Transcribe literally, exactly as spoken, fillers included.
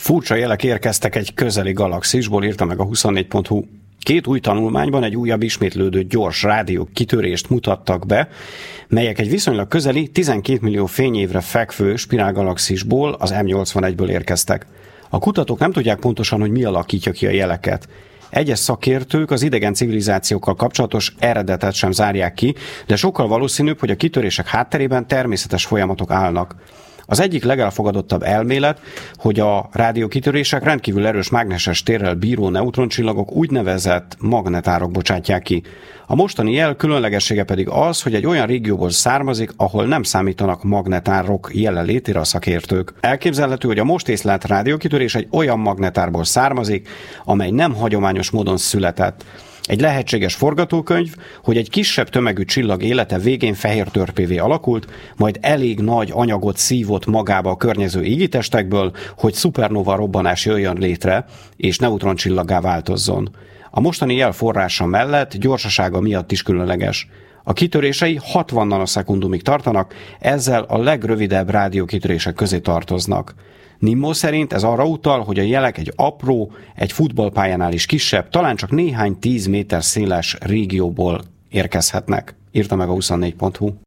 Furcsa jelek érkeztek egy közeli galaxisból, írta meg a huszonnégy pont hu. Két új tanulmányban egy újabb ismétlődő gyors rádió kitörést mutattak be, melyek egy viszonylag közeli tizenkét millió fényévre fekvő spirálgalaxisból, az M nyolcvanegyből érkeztek. A kutatók nem tudják pontosan, hogy mi alakítja ki a jeleket. Egyes szakértők az idegen civilizációkkal kapcsolatos eredetet sem zárják ki, de sokkal valószínűbb, hogy a kitörések hátterében természetes folyamatok állnak. Az egyik legelfogadottabb elmélet, hogy a rádiókitörések rendkívül erős mágneses térrel bíró neutroncsillagok úgynevezett magnetárok bocsátják ki. A mostani jel különlegessége pedig az, hogy egy olyan régióból származik, ahol nem számítanak magnetárok jelenlétére a szakértők. Elképzelhető, hogy a most észlelt rádiókitörés egy olyan magnetárból származik, amely nem hagyományos módon született. Egy lehetséges forgatókönyv, hogy egy kisebb tömegű csillag élete végén fehér törpévé alakult, majd elég nagy anyagot szívott magába a környező égitestekből, hogy szupernova robbanás jöjjön létre, és neutroncsillagá változzon. A mostani jel forrása mellett gyorsasága miatt is különleges. A kitörései hatvan nanoszekundumig tartanak, ezzel a legrövidebb rádiókitörések közé tartoznak. Nimmo szerint ez arra utal, hogy a jelek egy apró, egy futballpályánál is kisebb, talán csak néhány tíz méter széles régióból érkezhetnek, írta meg a huszonnégy pont hu.